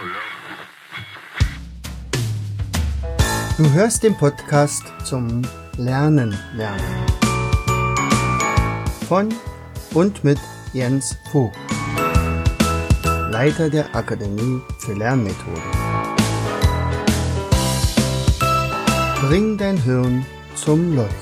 Du hörst den Podcast zum Lernen. Von und mit Jens Vogt, Leiter der Akademie für Lernmethoden. Bring dein Hirn zum Leuchten.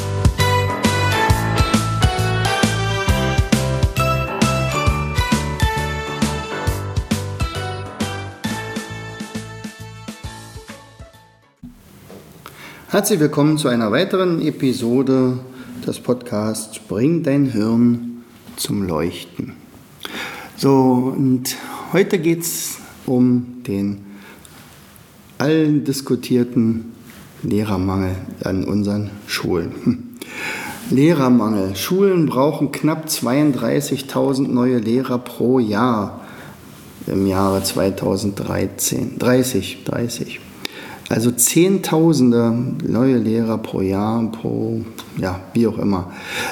Herzlich willkommen zu einer weiteren Episode des Podcasts Bring dein Hirn zum Leuchten. So, und heute geht es um den allen diskutierten Lehrermangel an unseren Schulen. Lehrermangel. Schulen brauchen knapp 32.000 neue Lehrer pro Jahr im Jahre 2030. Also Zehntausende neue Lehrer pro Jahr, wie auch immer.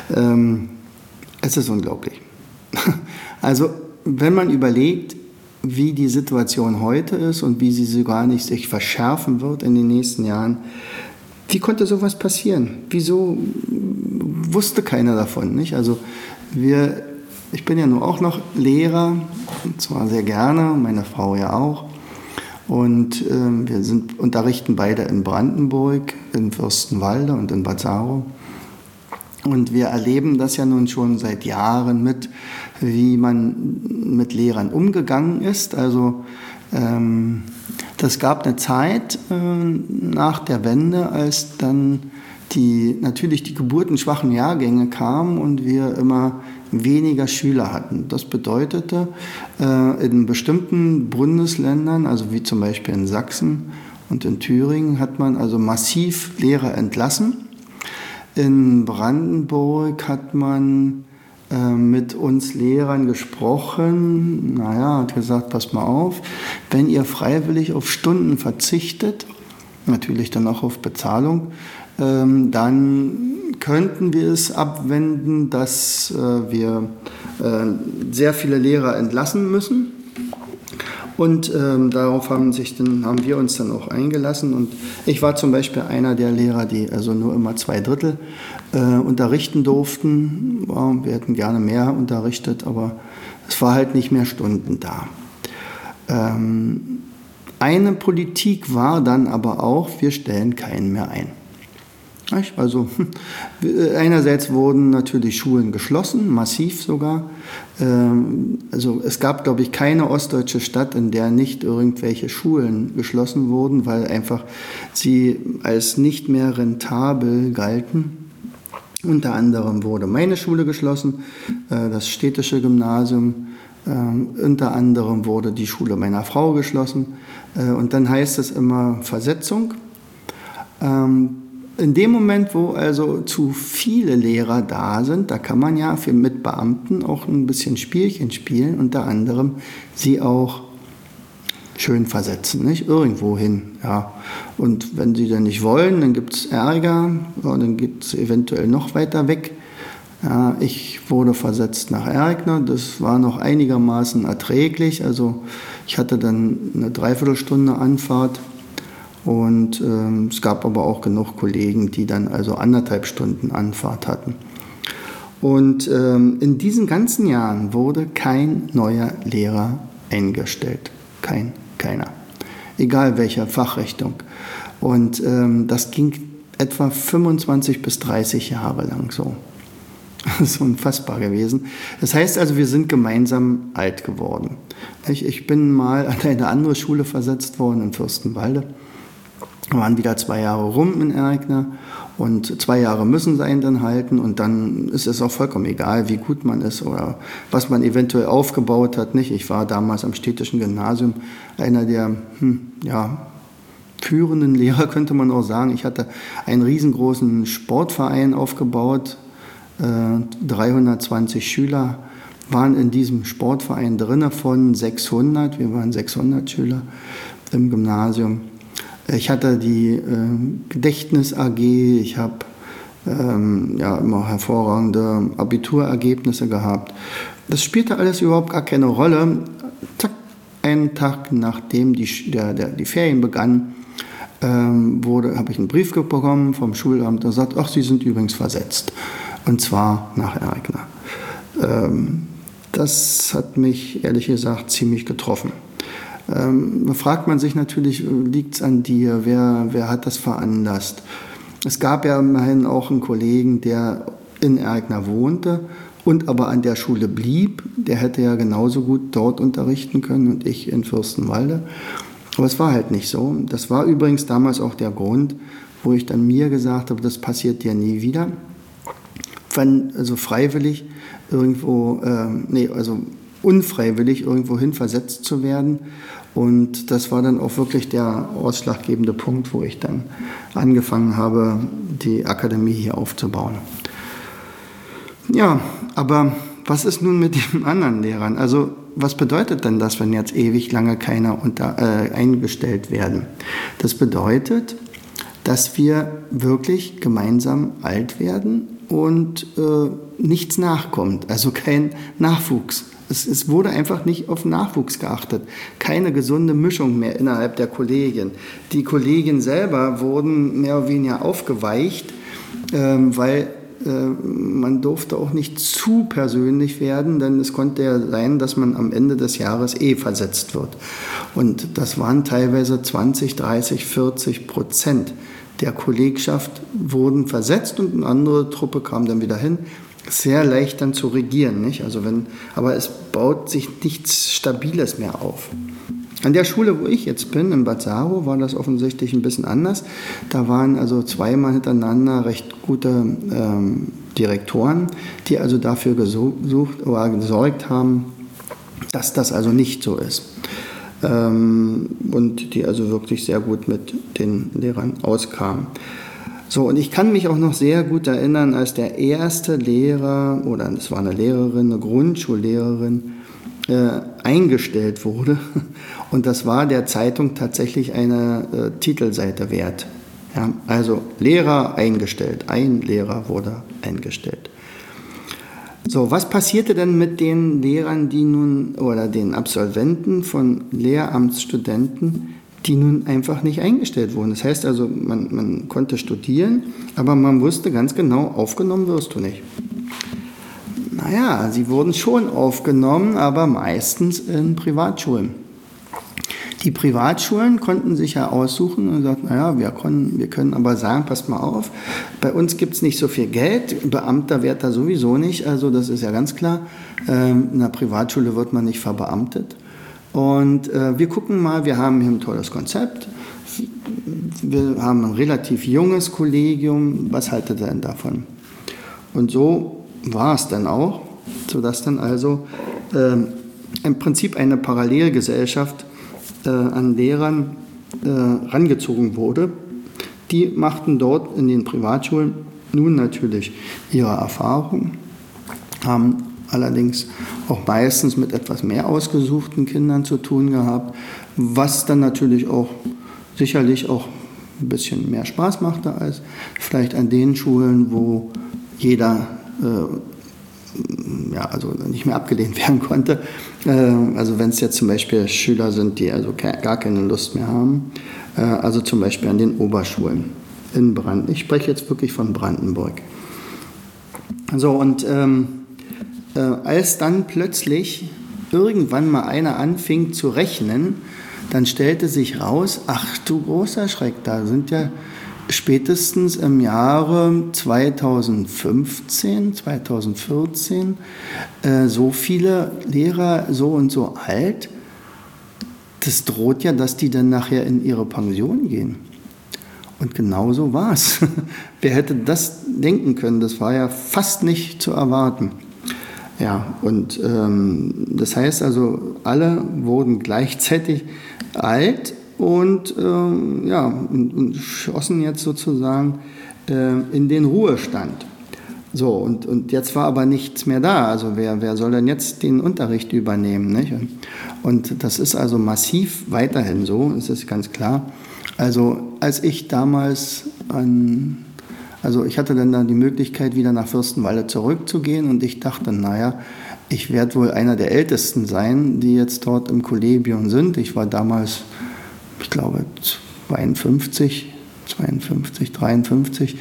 Es ist unglaublich. Also wenn man überlegt, wie die Situation heute ist und wie sie sogar nicht sich verschärfen wird in den nächsten Jahren, wie konnte sowas passieren? Wieso wusste keiner davon, nicht? Also ich bin ja nur auch noch Lehrer, und zwar sehr gerne, meine Frau ja auch. Und wir unterrichten beide in Brandenburg, in Fürstenwalde und in Bad Saro. Und wir erleben das ja nun schon seit Jahren wie man mit Lehrern umgegangen ist. Also das gab eine Zeit nach der Wende, als dann natürlich die geburtenschwachen Jahrgänge kamen und wir immer weniger Schüler hatten. Das bedeutete, in bestimmten Bundesländern, also wie zum Beispiel in Sachsen und in Thüringen, hat man also massiv Lehrer entlassen. In Brandenburg hat man mit uns Lehrern gesprochen, hat gesagt, passt mal auf, wenn ihr freiwillig auf Stunden verzichtet, natürlich dann auch auf Bezahlung, dann könnten wir es abwenden, dass wir sehr viele Lehrer entlassen müssen. Und darauf haben wir uns dann auch eingelassen. Und ich war zum Beispiel einer der Lehrer, die also nur immer 2/3 unterrichten durften. Wir hätten gerne mehr unterrichtet, aber es war halt nicht mehr Stunden da. Eine Politik war dann aber auch, wir stellen keinen mehr ein. Also einerseits wurden natürlich Schulen geschlossen, massiv sogar. Also es gab, glaube ich, keine ostdeutsche Stadt, in der nicht irgendwelche Schulen geschlossen wurden, weil einfach sie als nicht mehr rentabel galten. Unter anderem wurde meine Schule geschlossen, das städtische Gymnasium. Unter anderem wurde die Schule meiner Frau geschlossen. Und dann heißt es immer Versetzung. In dem Moment, wo also zu viele Lehrer da sind, da kann man ja mit Beamten auch ein bisschen Spielchen spielen, unter anderem sie auch schön versetzen, nicht? Irgendwo hin. Ja. Und wenn sie dann nicht wollen, dann gibt es Ärger, dann geht es eventuell noch weiter weg. Ja, ich wurde versetzt nach Erkner, das war noch einigermaßen erträglich, also ich hatte dann eine Dreiviertelstunde Anfahrt. Und es gab aber auch genug Kollegen, die dann also 1,5 Stunden Anfahrt hatten. Und in diesen ganzen Jahren wurde kein neuer Lehrer eingestellt. Keiner. Egal welcher Fachrichtung. Und das ging etwa 25 bis 30 Jahre lang so. Das ist unfassbar gewesen. Das heißt also, wir sind gemeinsam alt geworden. Ich bin mal an eine andere Schule versetzt worden in Fürstenwalde. Wir waren wieder 2 Jahre rum in Erkner und 2 Jahre müssen sie einen dann halten und dann ist es auch vollkommen egal, wie gut man ist oder was man eventuell aufgebaut hat. Nicht? Ich war damals am städtischen Gymnasium einer der führenden Lehrer, könnte man auch sagen. Ich hatte einen riesengroßen Sportverein aufgebaut, 320 Schüler waren in diesem Sportverein drin von 600. Wir waren 600 Schüler im Gymnasium. Ich hatte die Gedächtnis AG, ich habe immer hervorragende Abiturergebnisse gehabt. Das spielte alles überhaupt gar keine Rolle. Zack, einen Tag nachdem die Ferien begannen, habe ich einen Brief bekommen vom Schulamt, der sagt, ach, Sie sind übrigens versetzt. Und zwar nach Erkner. Das hat mich, ehrlich gesagt, ziemlich getroffen. Da fragt man sich natürlich, liegt es an dir? Wer hat das veranlasst? Es gab ja immerhin auch einen Kollegen, der in Erkner wohnte und aber an der Schule blieb. Der hätte ja genauso gut dort unterrichten können und ich in Fürstenwalde. Aber es war halt nicht so. Das war übrigens damals auch der Grund, wo ich dann mir gesagt habe, das passiert dir nie wieder. Also freiwillig irgendwo, unfreiwillig irgendwo hin versetzt zu werden. Und das war dann auch wirklich der ausschlaggebende Punkt, wo ich dann angefangen habe, die Akademie hier aufzubauen. Ja, aber was ist nun mit den anderen Lehrern? Also was bedeutet denn das, wenn jetzt ewig lange keiner eingestellt werden? Das bedeutet, dass wir wirklich gemeinsam alt werden und nichts nachkommt, also kein Nachwuchs. Es wurde einfach nicht auf Nachwuchs geachtet. Keine gesunde Mischung mehr innerhalb der Kollegien. Die Kollegien selber wurden mehr oder weniger aufgeweicht, weil man durfte auch nicht zu persönlich werden, denn es konnte ja sein, dass man am Ende des Jahres versetzt wird. Und das waren teilweise 20, 30, 40% der Kollegschaft wurden versetzt und eine andere Truppe kam dann wieder hin. Sehr leicht dann zu regieren, nicht? Aber es baut sich nichts Stabiles mehr auf. An der Schule, wo ich jetzt bin, in Bad Saro, war das offensichtlich ein bisschen anders. Da waren also zweimal hintereinander recht gute Direktoren, die also dafür gesorgt haben, dass das also nicht so ist. Und die also wirklich sehr gut mit den Lehrern auskamen. So, und ich kann mich auch noch sehr gut erinnern, als der erste Lehrer, oder es war eine Lehrerin, eine Grundschullehrerin, eingestellt wurde. Und das war der Zeitung tatsächlich eine Titelseite wert. Ja, also Lehrer eingestellt, ein Lehrer wurde eingestellt. So, was passierte denn mit den Lehrern, oder den Absolventen von Lehramtsstudenten, die nun einfach nicht eingestellt wurden? Das heißt also, man konnte studieren, aber man wusste ganz genau, aufgenommen wirst du nicht. Naja, sie wurden schon aufgenommen, aber meistens in Privatschulen. Die Privatschulen konnten sich ja aussuchen und sagten, naja, wir können aber sagen, passt mal auf, bei uns gibt es nicht so viel Geld, Beamter wird da sowieso nicht, also das ist ja ganz klar, in einer Privatschule wird man nicht verbeamtet. Und wir gucken mal, wir haben hier ein tolles Konzept, wir haben ein relativ junges Kollegium, was haltet ihr denn davon? Und so war es dann auch, sodass dann also im Prinzip eine Parallelgesellschaft an Lehrern rangezogen wurde. Die machten dort in den Privatschulen nun natürlich ihre Erfahrung, haben allerdings auch meistens mit etwas mehr ausgesuchten Kindern zu tun gehabt, was dann natürlich auch sicherlich auch ein bisschen mehr Spaß machte als vielleicht an den Schulen, wo jeder also nicht mehr abgelehnt werden konnte. Also wenn es jetzt zum Beispiel Schüler sind, die also gar keine Lust mehr haben, also zum Beispiel an den Oberschulen in Brandenburg. Ich spreche jetzt wirklich von Brandenburg. So, und als dann plötzlich irgendwann mal einer anfing zu rechnen, dann stellte sich raus, ach du großer Schreck, da sind ja spätestens im Jahre 2015, 2014 so viele Lehrer so und so alt, das droht ja, dass die dann nachher in ihre Pension gehen. Und genau so war es. Wer hätte das denken können? Das war ja fast nicht zu erwarten. Ja, und das heißt also, alle wurden gleichzeitig alt und schossen jetzt sozusagen in den Ruhestand. So, und jetzt war aber nichts mehr da. Also wer soll denn jetzt den Unterricht übernehmen? Nicht? Und das ist also massiv weiterhin so, das ist ganz klar. Also als ich damals ich hatte dann die Möglichkeit, wieder nach Fürstenwalde zurückzugehen und ich dachte, naja, ich werde wohl einer der Ältesten sein, die jetzt dort im Kollegium sind. Ich war damals, ich glaube, 52, 53.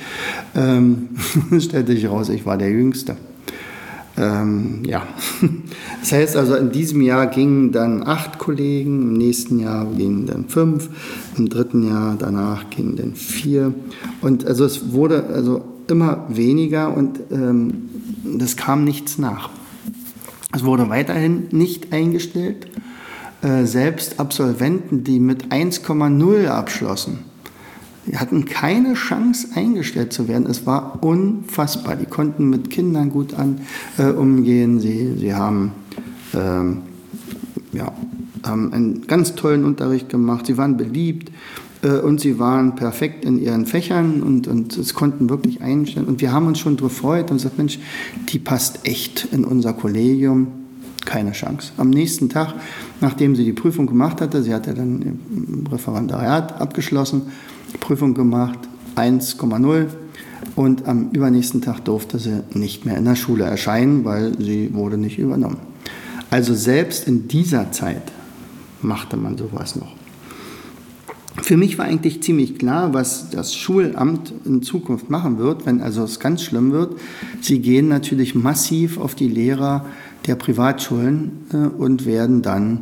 Stellte sich raus, ich war der Jüngste. Ja, das heißt also, in diesem Jahr gingen dann 8 Kollegen, im nächsten Jahr gingen dann 5, im dritten Jahr danach gingen dann 4. Und also es wurde also immer weniger und das kam nichts nach. Es wurde weiterhin nicht eingestellt. Selbst Absolventen, die mit 1,0 abschlossen, die hatten keine Chance, eingestellt zu werden. Es war unfassbar. Die konnten mit Kindern gut umgehen. Sie haben, haben einen ganz tollen Unterricht gemacht. Sie waren beliebt und sie waren perfekt in ihren Fächern und es konnten wirklich einstellen. Und wir haben uns schon darüber gefreut und gesagt, Mensch, die passt echt in unser Kollegium. Keine Chance. Am nächsten Tag, nachdem sie die Prüfung gemacht hatte, sie hatte dann im Referendariat abgeschlossen, Prüfung gemacht, 1,0 und am übernächsten Tag durfte sie nicht mehr in der Schule erscheinen, weil sie wurde nicht übernommen. Also selbst in dieser Zeit machte man sowas noch. Für mich war eigentlich ziemlich klar, was das Schulamt in Zukunft machen wird, wenn also es ganz schlimm wird. Sie gehen natürlich massiv auf die Lehrer der Privatschulen und werden dann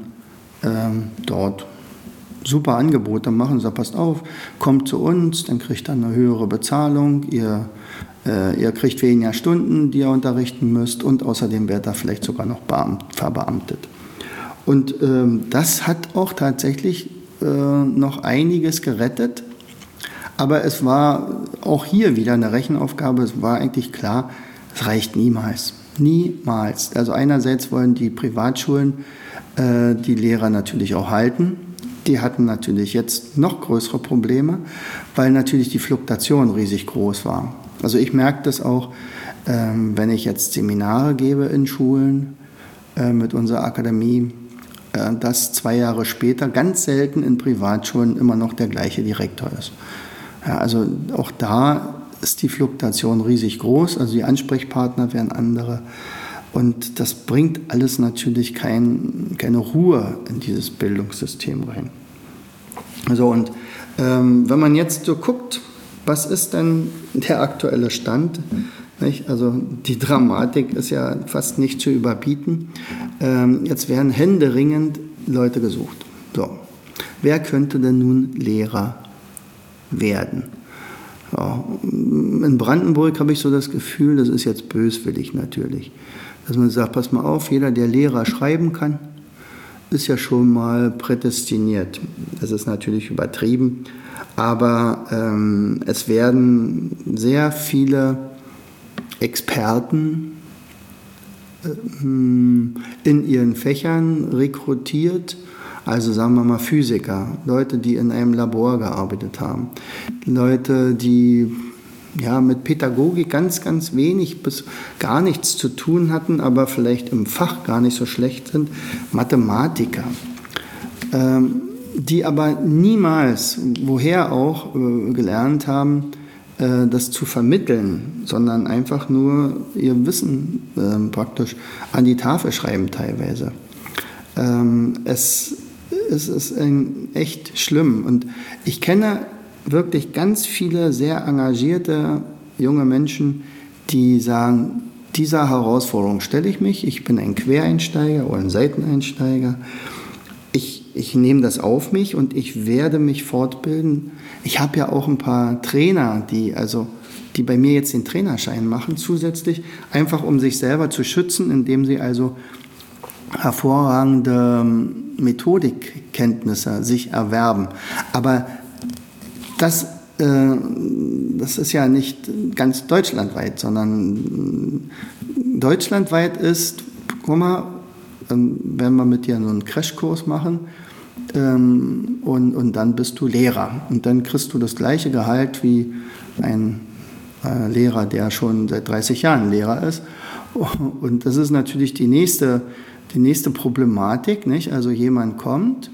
dort super Angebote machen. Sagt, passt auf, kommt zu uns, dann kriegt ihr eine höhere Bezahlung, ihr kriegt weniger Stunden, die ihr unterrichten müsst und außerdem werdet ihr vielleicht sogar noch verbeamtet. Und das hat auch tatsächlich noch einiges gerettet, aber es war auch hier wieder eine Rechenaufgabe. Es war eigentlich klar, es reicht niemals. Niemals. Also einerseits wollen die Privatschulen die Lehrer natürlich auch halten. Die hatten natürlich jetzt noch größere Probleme, weil natürlich die Fluktuation riesig groß war. Also ich merke das auch, wenn ich jetzt Seminare gebe in Schulen mit unserer Akademie, dass 2 Jahre später ganz selten in Privatschulen immer noch der gleiche Direktor ist. Ja, also auch da ist die Fluktuation riesig groß, also die Ansprechpartner werden andere. Und das bringt alles natürlich keine Ruhe in dieses Bildungssystem rein. Also und wenn man jetzt so guckt, was ist denn der aktuelle Stand? Nicht? Also die Dramatik ist ja fast nicht zu überbieten. Jetzt werden händeringend Leute gesucht. So. Wer könnte denn nun Lehrer werden? Ja, in Brandenburg habe ich so das Gefühl, das ist jetzt böswillig natürlich, dass man sagt, pass mal auf, jeder, der Lehrer schreiben kann, ist ja schon mal prädestiniert. Das ist natürlich übertrieben, aber es werden sehr viele Experten in ihren Fächern rekrutiert. Also sagen wir mal Physiker, Leute, die in einem Labor gearbeitet haben, Leute, die ja mit Pädagogik ganz, ganz wenig bis gar nichts zu tun hatten, aber vielleicht im Fach gar nicht so schlecht sind, Mathematiker, die aber niemals, woher auch, gelernt haben, das zu vermitteln, sondern einfach nur ihr Wissen praktisch an die Tafel schreiben teilweise. Es ist echt schlimm. Und ich kenne wirklich ganz viele sehr engagierte junge Menschen, die sagen, dieser Herausforderung stelle ich mich. Ich bin ein Quereinsteiger oder ein Seiteneinsteiger. Ich nehme das auf mich und ich werde mich fortbilden. Ich habe ja auch ein paar Trainer, die bei mir jetzt den Trainerschein machen, zusätzlich, einfach um sich selber zu schützen, indem sie also hervorragende Methodikkenntnisse sich erwerben. Aber das ist ja nicht ganz deutschlandweit, sondern deutschlandweit ist, guck mal, wenn wir mit dir so einen Crashkurs machen und dann bist du Lehrer. Und dann kriegst du das gleiche Gehalt wie ein Lehrer, der schon seit 30 Jahren Lehrer ist. Und das ist natürlich die nächste Problematik, nicht? Also jemand kommt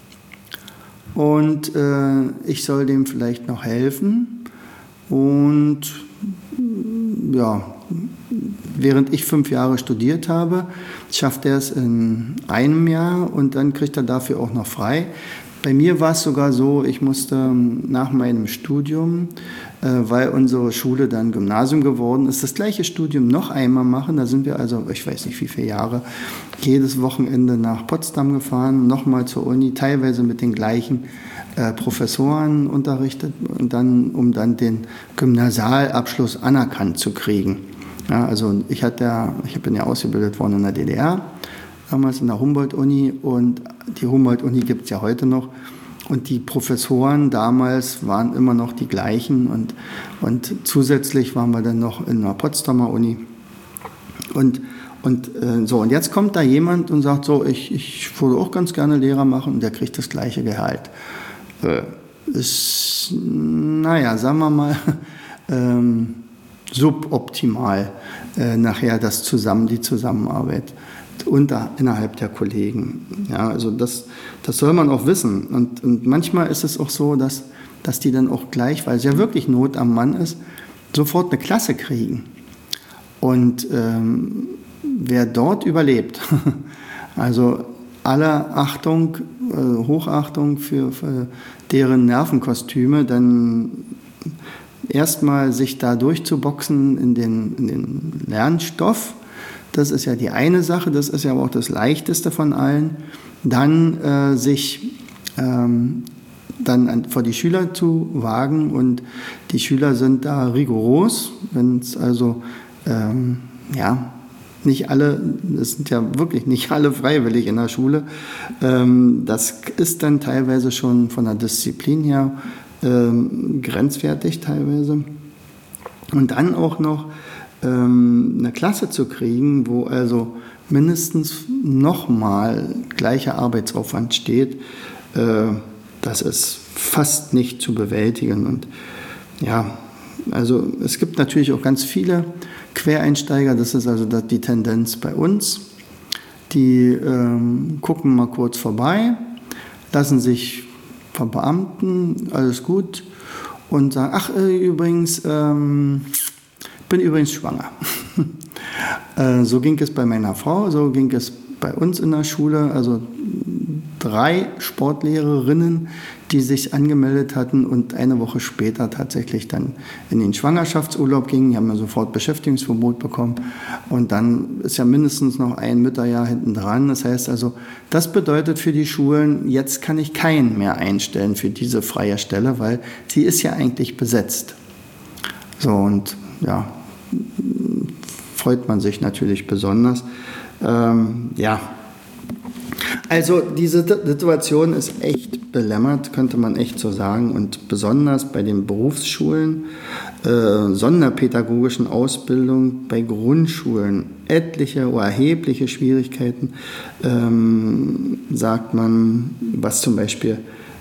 und ich soll dem vielleicht noch helfen und ja, während ich 5 Jahre studiert habe, schafft er es in einem Jahr und dann kriegt er dafür auch noch frei. Bei mir war es sogar so, ich musste nach meinem Studium, weil unsere Schule dann Gymnasium geworden ist, das gleiche Studium noch einmal machen. Da sind wir also, ich weiß nicht wie viele Jahre, jedes Wochenende nach Potsdam gefahren, nochmal zur Uni, teilweise mit den gleichen Professoren unterrichtet, und dann, um dann den Gymnasialabschluss anerkannt zu kriegen. Ja, also ich bin ja ausgebildet worden in der DDR, damals in der Humboldt-Uni, und die Humboldt-Uni gibt es ja heute noch. Und die Professoren damals waren immer noch die gleichen, und zusätzlich waren wir dann noch in der Potsdamer Uni. Und jetzt kommt da jemand und sagt so, ich würde auch ganz gerne Lehrer machen, und der kriegt das gleiche Gehalt. Ist, naja, sagen wir mal, suboptimal nachher die Zusammenarbeit innerhalb der Kollegen. Ja, also das soll man auch wissen. Und manchmal ist es auch so, dass die dann auch gleich, weil es ja wirklich Not am Mann ist, sofort eine Klasse kriegen. Und wer dort überlebt, also alle Achtung, Hochachtung für deren Nervenkostüme, dann erstmal sich da durchzuboxen in den Lernstoff. Das ist ja die eine Sache, das ist ja aber auch das Leichteste von allen. Dann sich vor die Schüler zu wagen, und die Schüler sind da rigoros, wenn es also, nicht alle, es sind ja wirklich nicht alle freiwillig in der Schule. Das ist dann teilweise schon von der Disziplin her grenzwertig teilweise. Und dann auch noch eine Klasse zu kriegen, wo also mindestens nochmal gleicher Arbeitsaufwand steht, das ist fast nicht zu bewältigen. Und ja, also es gibt natürlich auch ganz viele Quereinsteiger, das ist also die Tendenz bei uns, die gucken mal kurz vorbei, lassen sich verbeamten, alles gut, und sagen, ach übrigens, bin übrigens schwanger. So ging es bei meiner Frau, so ging es bei uns in der Schule, also 3 Sportlehrerinnen, die sich angemeldet hatten und eine Woche später tatsächlich dann in den Schwangerschaftsurlaub gingen. Die haben ja sofort Beschäftigungsverbot bekommen, und dann ist ja mindestens noch ein Mütterjahr hinten dran. Das heißt also, das bedeutet für die Schulen, jetzt kann ich keinen mehr einstellen für diese freie Stelle, weil sie ist ja eigentlich besetzt. So, und ja, freut man sich natürlich besonders. Also diese Situation ist echt belämmert, könnte man echt so sagen, und besonders bei den Berufsschulen, sonderpädagogischen Ausbildung, bei Grundschulen etliche oder erhebliche Schwierigkeiten, sagt man, was zum Beispiel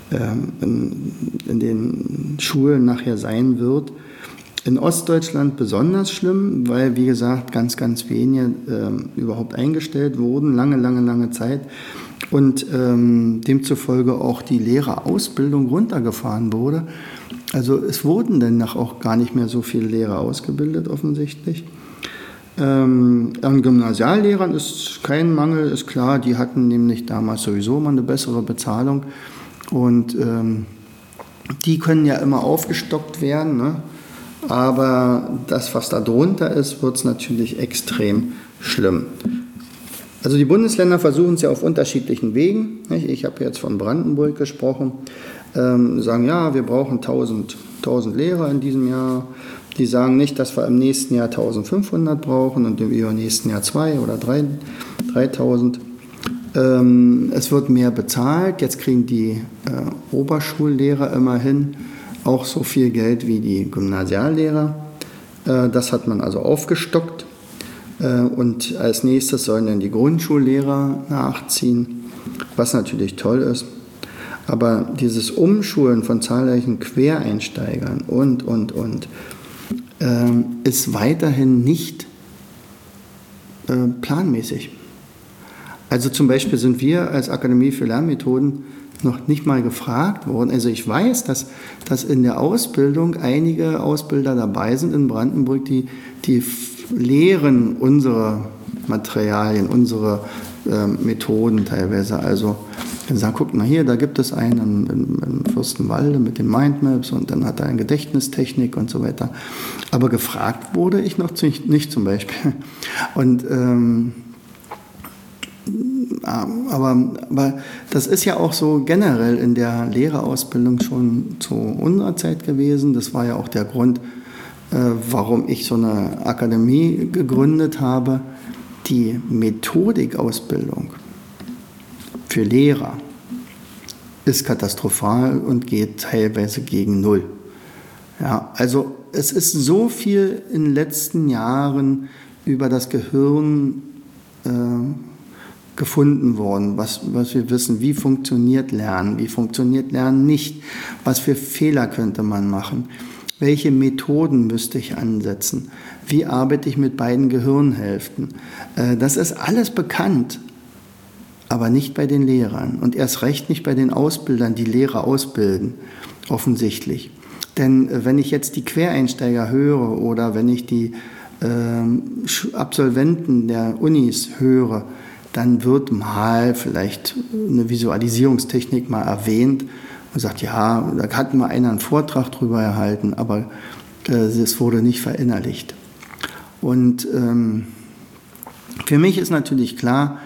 in den Schulen nachher sein wird. In Ostdeutschland besonders schlimm, weil, wie gesagt, ganz, ganz wenige überhaupt eingestellt wurden, lange Zeit. Und demzufolge auch die Lehrerausbildung runtergefahren wurde. Also es wurden dann auch gar nicht mehr so viele Lehrer ausgebildet, offensichtlich. An Gymnasiallehrern ist kein Mangel, ist klar, die hatten nämlich damals sowieso mal eine bessere Bezahlung. Und die können ja immer aufgestockt werden, ne? Aber das, was da drunter ist, wird es natürlich extrem schlimm. Also die Bundesländer versuchen es ja auf unterschiedlichen Wegen. Ich habe jetzt von Brandenburg gesprochen. Sagen, ja, wir brauchen 1000 Lehrer in diesem Jahr. Die sagen nicht, dass wir im nächsten Jahr 1500 brauchen und im übernächsten Jahr 2.000 oder 3000. Es wird mehr bezahlt. Jetzt kriegen die Oberschullehrer immerhin auch so viel Geld wie die Gymnasiallehrer. Das hat man also aufgestockt. Und als nächstes sollen dann die Grundschullehrer nachziehen, was natürlich toll ist. Aber dieses Umschulen von zahlreichen Quereinsteigern und ist weiterhin nicht planmäßig. Also zum Beispiel sind wir als Akademie für Lernmethoden noch nicht mal gefragt worden. Also ich weiß, dass in der Ausbildung einige Ausbilder dabei sind in Brandenburg, die lehren unsere Materialien, unsere Methoden teilweise. Also dann sagen, guck mal hier, da gibt es einen in Fürstenwalde mit den Mindmaps und dann hat er eine Gedächtnistechnik und so weiter. Aber gefragt wurde ich noch nicht zum Beispiel. Und aber das ist ja auch so generell in der Lehrerausbildung schon zu unserer Zeit gewesen. Das war ja auch der Grund, warum ich so eine Akademie gegründet habe. Die Methodikausbildung für Lehrer ist katastrophal und geht teilweise gegen Null. Ja, also es ist so viel in den letzten Jahren über das Gehirn gefunden worden, was wir wissen, wie funktioniert Lernen nicht, was für Fehler könnte man machen, welche Methoden müsste ich ansetzen, wie arbeite ich mit beiden Gehirnhälften. Das ist alles bekannt, aber nicht bei den Lehrern und erst recht nicht bei den Ausbildern, die Lehrer ausbilden, offensichtlich. Denn wenn ich jetzt die Quereinsteiger höre oder wenn ich die Absolventen der Unis höre, dann wird mal vielleicht eine Visualisierungstechnik mal erwähnt und sagt, ja, da hat mal einer einen Vortrag drüber erhalten, aber es wurde nicht verinnerlicht. Und für mich ist natürlich klar,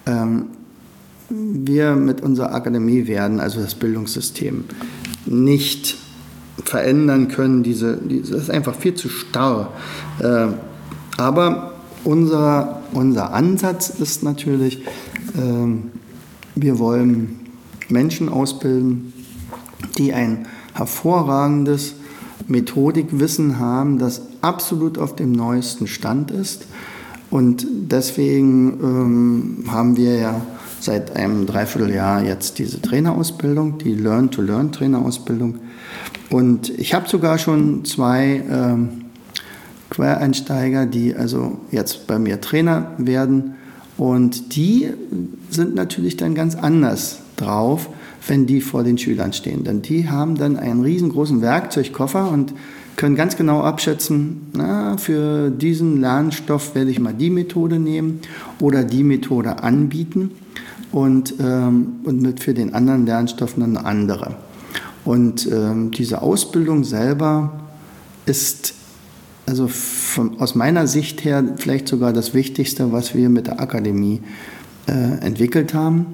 wir mit unserer Akademie werden also das Bildungssystem nicht verändern können. Das ist einfach viel zu starr. Aber unser Ansatz ist natürlich, wir wollen Menschen ausbilden, die ein hervorragendes Methodikwissen haben, das absolut auf dem neuesten Stand ist. Und deswegen haben wir ja seit einem Dreivierteljahr jetzt diese Trainerausbildung, die Learn-to-Learn-Trainerausbildung. Und ich habe sogar schon 2 Quereinsteiger, die also jetzt bei mir Trainer werden. Und die sind natürlich dann ganz anders drauf, wenn die vor den Schülern stehen. Denn die haben dann einen riesengroßen Werkzeugkoffer und können ganz genau abschätzen, für diesen Lernstoff werde ich mal die Methode nehmen oder die Methode anbieten und für den anderen Lernstoff eine andere. Und diese Ausbildung selber ist also aus meiner Sicht her vielleicht sogar das Wichtigste, was wir mit der Akademie entwickelt haben.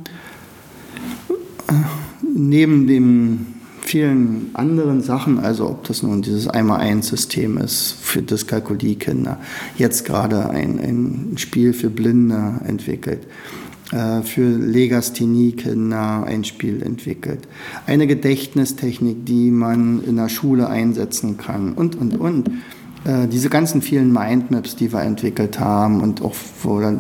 Neben den vielen anderen Sachen, also ob das nun dieses 1x1-System ist für Dyskalkuliekinder, jetzt gerade ein Spiel für Blinde entwickelt, für Legasthenie-Kinder ein Spiel entwickelt, eine Gedächtnistechnik, die man in der Schule einsetzen kann und. Diese ganzen vielen Mindmaps, die wir entwickelt haben und auch wo dann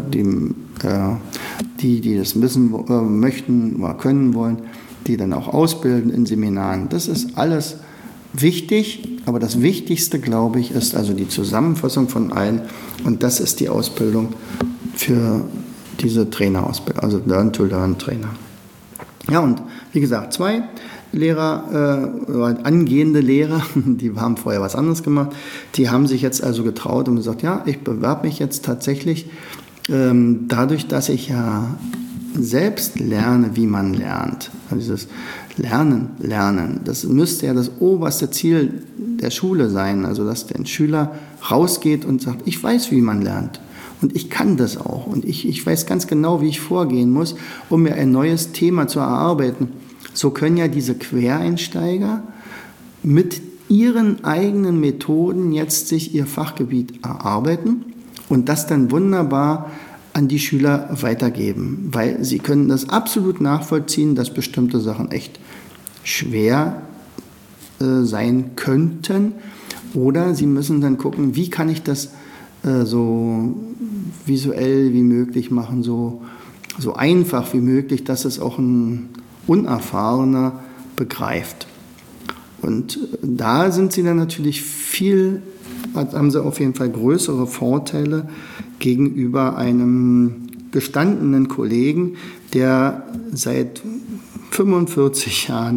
die das wissen möchten oder können wollen, die dann auch ausbilden in Seminaren. Das ist alles wichtig, aber das Wichtigste, glaube ich, ist also die Zusammenfassung von allen und das ist die Ausbildung für diese Trainerausbildung, also Learn-to-Learn-Trainer. Ja, und wie gesagt, 2 Lehrer, angehende Lehrer, die haben vorher was anderes gemacht, die haben sich jetzt also getraut und gesagt, ja, ich bewerbe mich jetzt tatsächlich, dadurch, dass ich ja selbst lerne, wie man lernt. Also dieses Lernen, das müsste ja das oberste Ziel der Schule sein, also dass der Schüler rausgeht und sagt, ich weiß, wie man lernt. Und ich kann das auch. Und ich weiß ganz genau, wie ich vorgehen muss, um mir ein neues Thema zu erarbeiten. So können ja diese Quereinsteiger mit ihren eigenen Methoden jetzt sich ihr Fachgebiet erarbeiten und das dann wunderbar an die Schüler weitergeben. Weil sie können das absolut nachvollziehen, dass bestimmte Sachen echt schwer sein könnten. Oder sie müssen dann gucken, wie kann ich das so visuell wie möglich machen, so einfach wie möglich, dass es auch ein Unerfahrener begreift. Und da sind sie dann natürlich haben sie auf jeden Fall größere Vorteile gegenüber einem gestandenen Kollegen, der seit 45 Jahren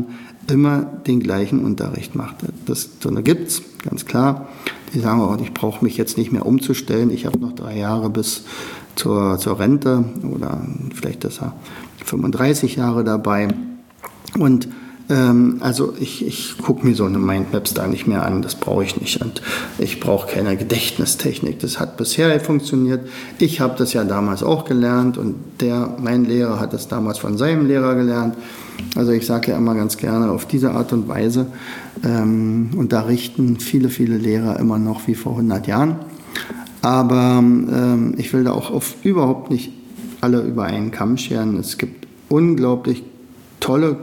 immer den gleichen Unterricht macht. So gibt es, ganz klar. Die sagen auch, ich brauche mich jetzt nicht mehr umzustellen. Ich habe noch 3 Jahre bis zur Rente oder vielleicht das 35 Jahre dabei. Und also ich gucke mir so eine Mindmaps da nicht mehr an, das brauche ich nicht. Und ich brauche keine Gedächtnistechnik, das hat bisher funktioniert. Ich habe das ja damals auch gelernt und mein Lehrer hat es damals von seinem Lehrer gelernt. Also ich sage ja immer ganz gerne, auf diese Art und Weise unterrichten viele, viele Lehrer immer noch wie vor 100 Jahren. Aber ich will da auch überhaupt nicht alle über einen Kamm scheren. Es gibt unglaublich tolle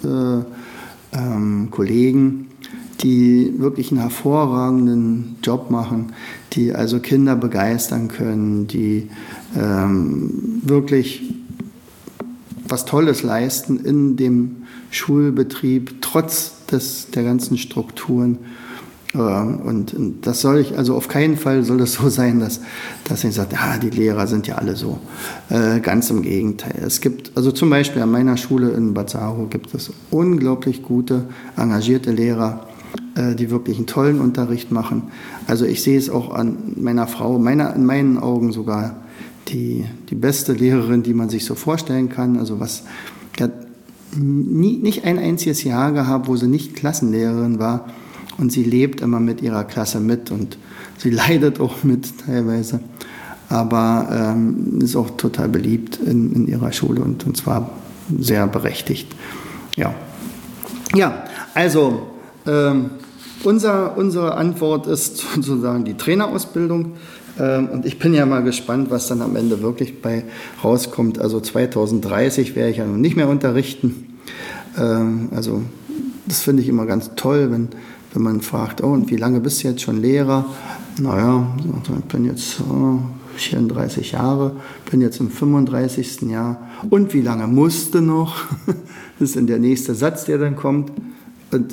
Kollegen, die wirklich einen hervorragenden Job machen, die also Kinder begeistern können, die wirklich was Tolles leisten in dem Schulbetrieb, trotz der ganzen Strukturen. Und das also auf keinen Fall soll das so sein, dass ich sage, die Lehrer sind ja alle so. Ganz im Gegenteil. Es gibt, also zum Beispiel an meiner Schule in Bad Saro gibt es unglaublich gute, engagierte Lehrer, die wirklich einen tollen Unterricht machen. Also ich sehe es auch an meiner Frau, in meinen Augen sogar die beste Lehrerin, die man sich so vorstellen kann. Also die hat nicht ein einziges Jahr gehabt, wo sie nicht Klassenlehrerin war. Und sie lebt immer mit ihrer Klasse mit und sie leidet auch mit teilweise, aber ist auch total beliebt in ihrer Schule und zwar sehr berechtigt. Ja, also unsere Antwort ist sozusagen die Trainerausbildung und ich bin ja mal gespannt, was dann am Ende wirklich bei rauskommt. Also 2030 werde ich ja noch nicht mehr unterrichten. Also das finde ich immer ganz toll, wenn man fragt, und wie lange bist du jetzt schon Lehrer? Naja, ich bin jetzt 34 Jahre, bin jetzt im 35. Jahr. Und wie lange musst du noch? Das ist dann der nächste Satz, der dann kommt. Und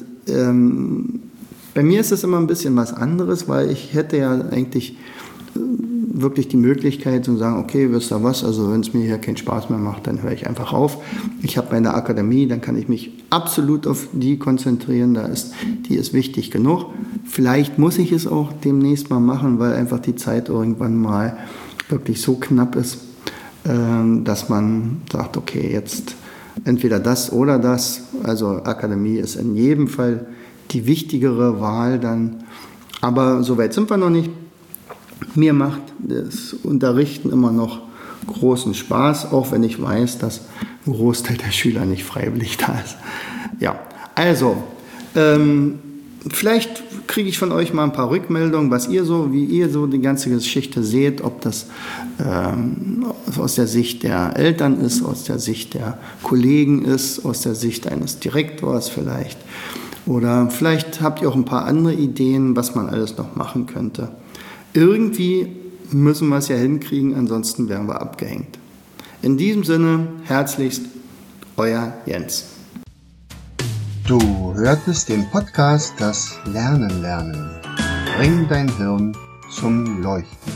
bei mir ist es immer ein bisschen was anderes, weil ich hätte ja eigentlich wirklich die Möglichkeit zu sagen, okay, wisst ihr was, also wenn es mir hier keinen Spaß mehr macht, dann höre ich einfach auf. Ich habe meine Akademie, dann kann ich mich absolut auf die konzentrieren, die ist wichtig genug. Vielleicht muss ich es auch demnächst mal machen, weil einfach die Zeit irgendwann mal wirklich so knapp ist, dass man sagt, okay, jetzt entweder das oder das. Also Akademie ist in jedem Fall die wichtigere Wahl dann. Aber so weit sind wir noch nicht. Mir macht das Unterrichten immer noch großen Spaß, auch wenn ich weiß, dass ein Großteil der Schüler nicht freiwillig da ist. Ja, also vielleicht kriege ich von euch mal ein paar Rückmeldungen, wie ihr so die ganze Geschichte seht, ob das aus der Sicht der Eltern ist, aus der Sicht der Kollegen ist, aus der Sicht eines Direktors vielleicht. Oder vielleicht habt ihr auch ein paar andere Ideen, was man alles noch machen könnte. Irgendwie müssen wir es ja hinkriegen, ansonsten werden wir abgehängt. In diesem Sinne, herzlichst, euer Jens. Du hörtest den Podcast Das Lernen lernen. Bring dein Hirn zum Leuchten.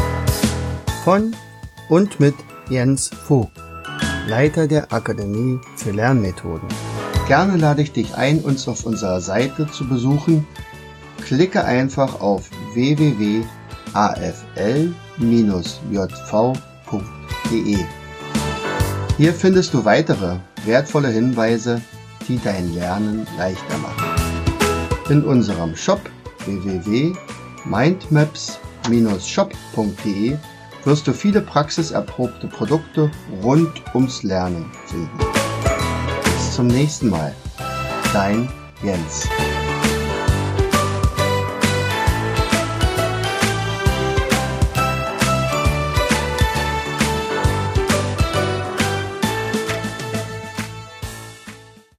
Von und mit Jens Vogt, Leiter der Akademie für Lernmethoden. Gerne lade ich dich ein, uns auf unserer Seite zu besuchen. Klicke einfach auf www.afl-jv.de. Hier findest du weitere wertvolle Hinweise, die dein Lernen leichter machen. In unserem Shop www.mindmaps-shop.de wirst du viele praxiserprobte Produkte rund ums Lernen finden. Bis zum nächsten Mal. Dein Jens.